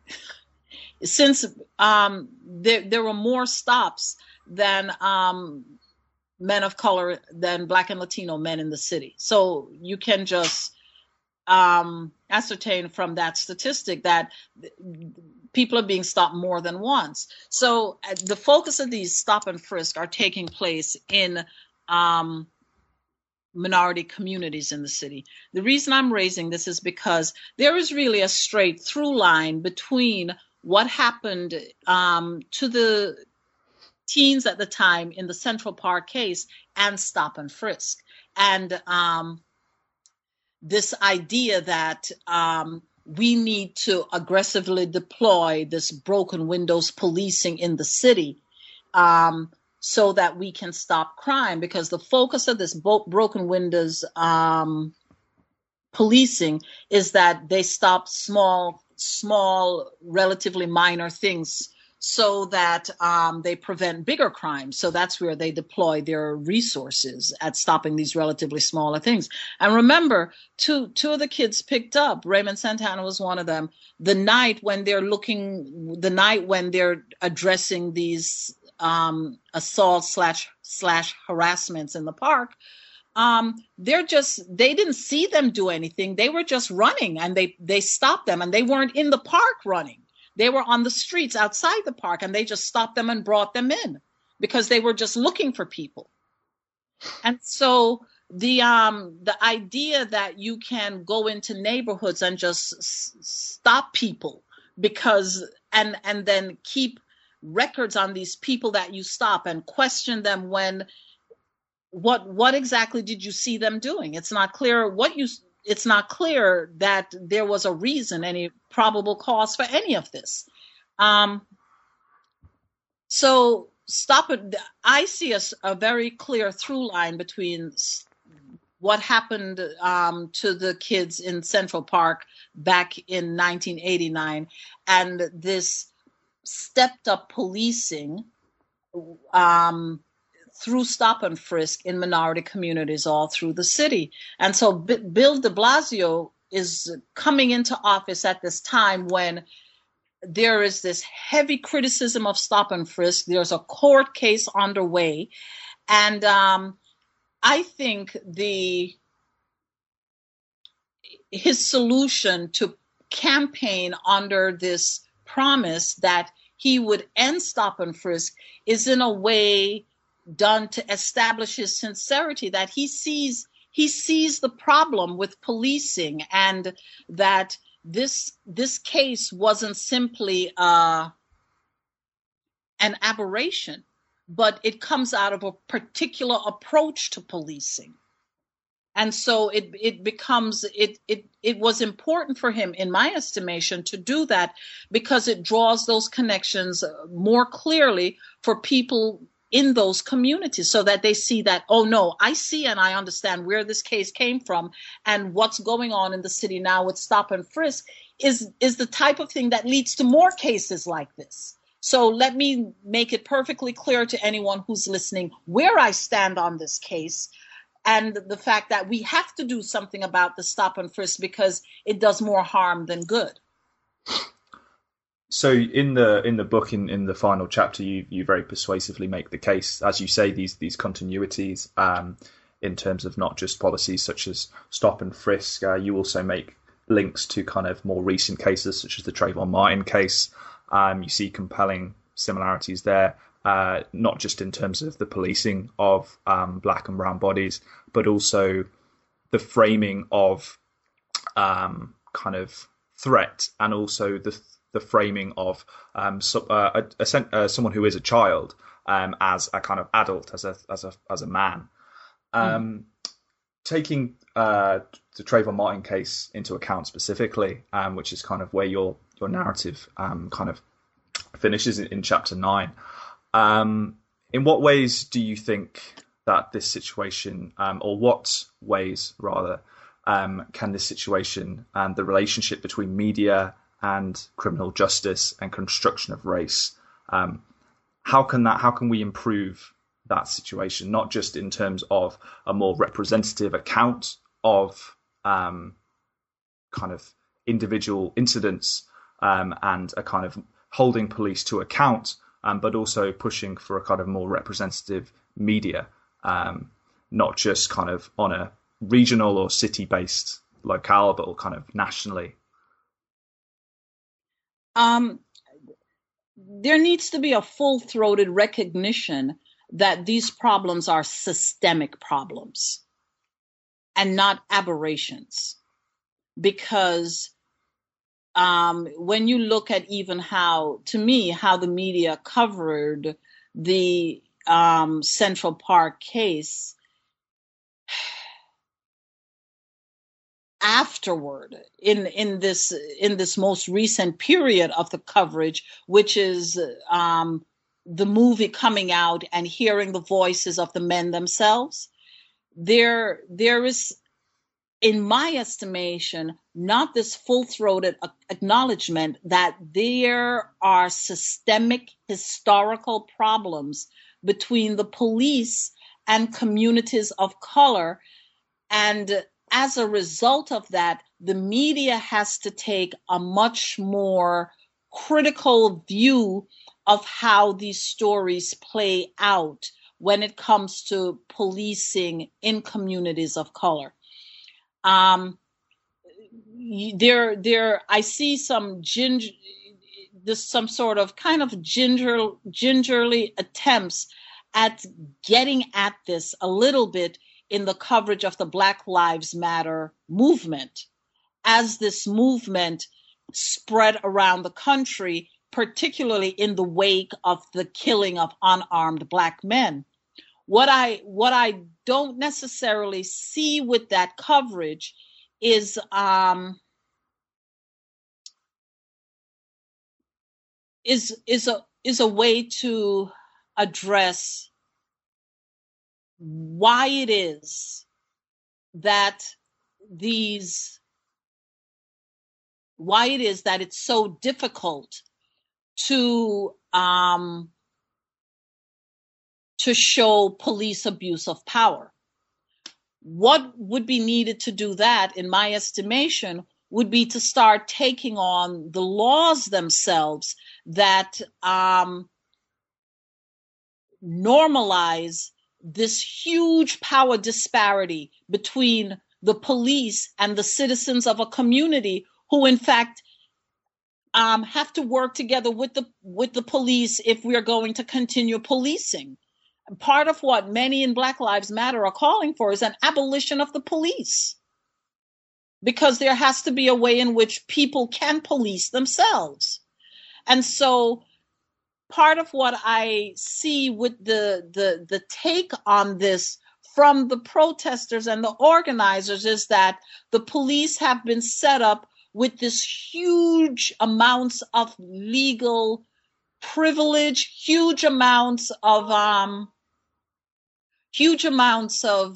since um, there there were more stops than um, men of color, than Black and Latino men in the city. So you can just um, ascertain from that statistic that people are being stopped more than once. So uh, the focus of these stop and frisk are taking place in um, minority communities in the city. The reason I'm raising this is because there is really a straight through line between what happened um, to the teens at the time in the Central Park case and stop and frisk. And um, this idea that um, we need to aggressively deploy this broken windows policing in the city um, so that we can stop crime, because the focus of this bo- broken windows um, policing is that they stop small, small, relatively minor things so that um, they prevent bigger crimes. So that's where they deploy their resources, at stopping these relatively smaller things. And remember, two two of the kids picked up, Raymond Santana was one of them, the night when they're looking, the night when they're addressing these um, assault slash slash harassments in the park. Um, they're just, they didn't see them do anything. They were just running, and they, they stopped them, and they weren't in the park running. They were on the streets outside the park, and they just stopped them and brought them in because they were just looking for people. And so the um, the idea that you can go into neighborhoods and just s- stop people because and and then keep records on these people that you stop and question them when what what exactly did you see them doing? It's not clear what you. It's not clear that there was a reason, any probable cause for any of this. Um, so stop it. I see a, a very clear through line between what happened um, to the kids in Central Park back in nineteen eighty-nine and this stepped up policing um, through stop and frisk in minority communities all through the city. And so B- Bill de Blasio is coming into office at this time when there is this heavy criticism of stop and frisk. There's a court case underway. And um, I think the his solution to campaign under this promise that he would end stop and frisk is in a way done to establish his sincerity, that he sees he sees the problem with policing and that this this case wasn't simply uh, an aberration, but it comes out of a particular approach to policing. And so it it becomes it it it was important for him, in my estimation, to do that because it draws those connections more clearly for people in those communities so that they see that, oh no, I see and I understand where this case came from, and what's going on in the city now with stop and frisk is is the type of thing that leads to more cases like this. So let me make it perfectly clear to anyone who's listening where I stand on this case, and the fact that we have to do something about the stop and frisk because it does more harm than good. So in the in the book, in, in the final chapter, you you very persuasively make the case, as you say, these these continuities um, in terms of not just policies such as stop and frisk. Uh, you also make links to kind of more recent cases such as the Trayvon Martin case. Um, you see compelling similarities there. Uh, not just in terms of the policing of um, black and brown bodies, but also the framing of um, kind of threat, and also the the framing of um, so, uh, a, a, uh, someone who is a child um, as a kind of adult, as a as a as a man. Um, mm. Taking uh, the Trayvon Martin case into account specifically, um, which is kind of where your your narrative um, kind of finishes in, in chapter nine. Um, in what ways do you think that this situation, um, or what ways rather, um, can this situation and the relationship between media and criminal justice and construction of race, um, how can that, how can we improve that situation, not just in terms of a more representative account of um, kind of individual incidents um, and a kind of holding police to account, Um, but also pushing for a kind of more representative media, um, not just kind of on a regional or city-based locale, but kind of nationally? Um, there needs to be a full-throated recognition that these problems are systemic problems and not aberrations. Because Um, when you look at even how, to me, how the media covered the um, Central Park case afterward, in in this in this most recent period of the coverage, which is um, the movie coming out and hearing the voices of the men themselves, there there is, in my estimation, not this full-throated acknowledgement that there are systemic historical problems between the police and communities of color. And as a result of that, the media has to take a much more critical view of how these stories play out when it comes to policing in communities of color. Um, there, there, I see some ginger, this some sort of kind of ginger, gingerly attempts at getting at this a little bit in the coverage of the Black Lives Matter movement, as this movement spread around the country, particularly in the wake of the killing of unarmed Black men. What I what I don't necessarily see with that coverage is um, is is a is a way to address why it is that these why it is that it's so difficult to um, to show police abuse of power. What would be needed to do that, in my estimation, would be to start taking on the laws themselves that um, normalize this huge power disparity between the police and the citizens of a community who, in fact, um, have to work together with the with the police if we are going to continue policing. Part of what many in Black Lives Matter are calling for is an abolition of the police, because there has to be a way in which people can police themselves. And so part of what I see with the, the, the take on this from the protesters and the organizers is that the police have been set up with this huge amounts of legal privilege, huge amounts of um, huge amounts of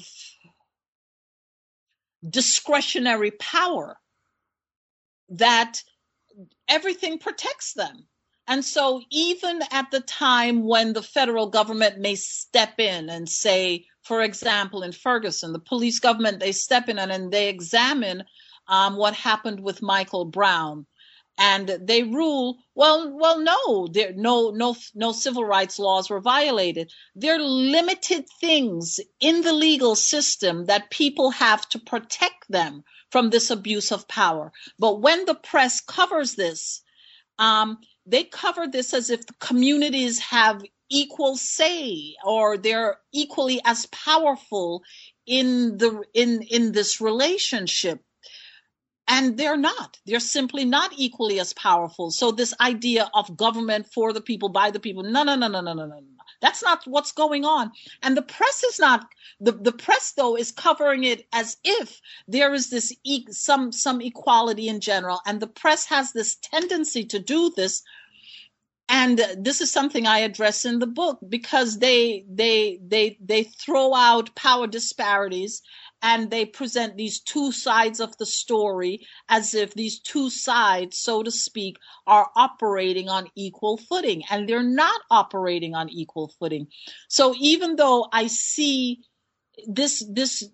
discretionary power, that everything protects them. And so even at the time when the federal government may step in and say, for example, in Ferguson, the police government, they step in and, and they examine um, what happened with Michael Brown. And they rule, well, well, no, there, no, no, no civil rights laws were violated. There are limited things in the legal system that people have to protect them from this abuse of power. But when the press covers this, um, they cover this as if the communities have equal say, or they're equally as powerful in the in in this relationship. And they're not. They're simply not equally as powerful. So this idea of government for the people, by the people, no, no, no, no, no, no, no. That's not what's going on. And the press is not, the, the press, though, is covering it as if there is this e- some some equality in general. And the press has this tendency to do this. And this is something I address in the book, because they they they they throw out power disparities. And they present these two sides of the story as if these two sides, so to speak, are operating on equal footing. And they're not operating on equal footing. So even though I see this, this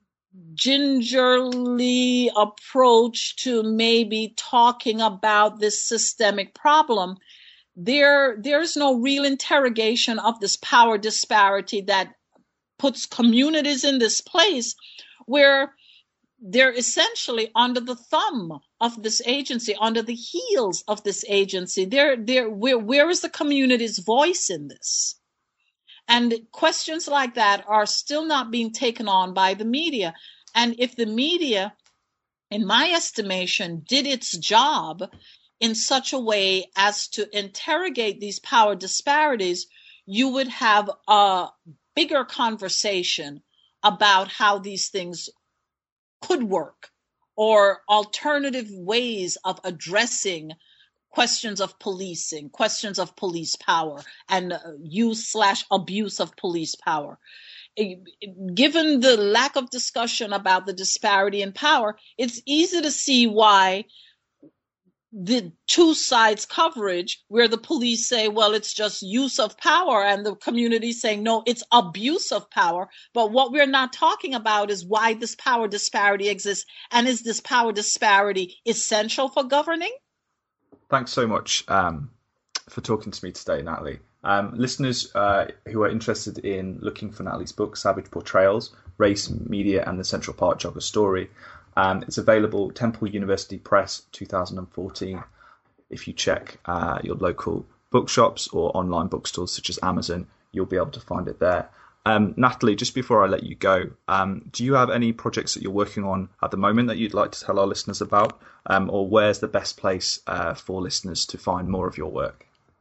gingerly approach to maybe talking about this systemic problem, there, there's no real interrogation of this power disparity that puts communities in this place where they're essentially under the thumb of this agency, under the heels of this agency. They're, they're, where, where is the community's voice in this? And questions like that are still not being taken on by the media. And if the media, in my estimation, did its job in such a way as to interrogate these power disparities, you would have a bigger conversation about how these things could work, or alternative ways of addressing questions of policing, questions of police power, and use slash abuse of police power. Given the lack of discussion about the disparity in power, it's easy to see why the two sides coverage, where the police say, well, it's just use of power, and the community saying, no, it's abuse of power. But what we're not talking about is why this power disparity exists. And is this power disparity essential for governing? Thanks so much um, for talking to me today, Natalie. Um, listeners uh, who are interested in looking for Natalie's book, Savage Portrayals, Race, Media and the Central Park Jogger Story, Um, it's available, Temple University Press, two thousand fourteen. If you check uh, your local bookshops or online bookstores such as Amazon, you'll be able to find it there. Um, Natalie, just before I let you go, um, do you have any projects that you're working on at the moment that you'd like to tell our listeners about? Um, or where's the best place uh, for listeners to find more of your work?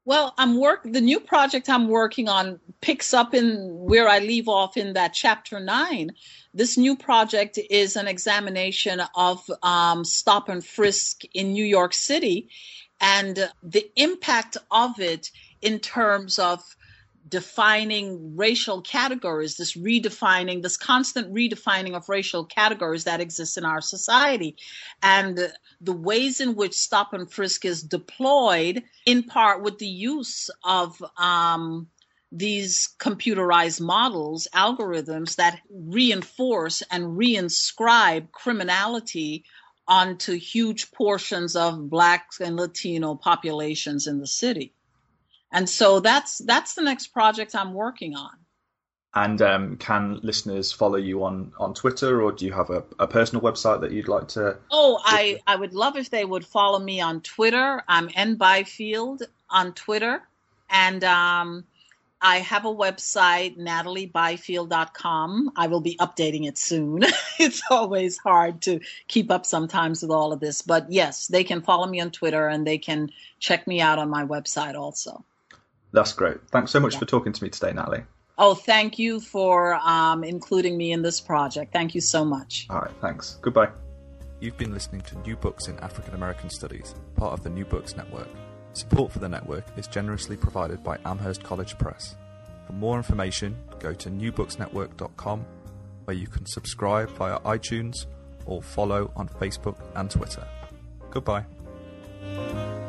Well, I'm work. The new project I'm working on picks up in where I leave off in that chapter nine. This new project is an examination of um, stop and frisk in New York City and the impact of it in terms of defining racial categories, this redefining, this constant redefining of racial categories that exist in our society, and the ways in which stop and frisk is deployed, in part with the use of um, these computerized models, algorithms that reinforce and reinscribe criminality onto huge portions of Black and Latino populations in the city. And so that's that's the next project I'm working on. And um, can listeners follow you on, on Twitter, or do you have a, a personal website that you'd like to? Oh, I, I would love if they would follow me on Twitter. I'm N Byfield on Twitter. And um, I have a website, natalie byfield dot com. I will be updating it soon. It's always hard to keep up sometimes with all of this. But yes, they can follow me on Twitter and they can check me out on my website also. That's great. Thanks so much yeah. for talking to me today, Natalie. Oh, thank you for um, including me in this project. Thank you so much. All right, thanks. Goodbye. You've been listening to New Books in African American Studies, part of the New Books Network. Support for the network is generously provided by Amherst College Press. For more information, go to new books network dot com, where you can subscribe via iTunes or follow on Facebook and Twitter. Goodbye.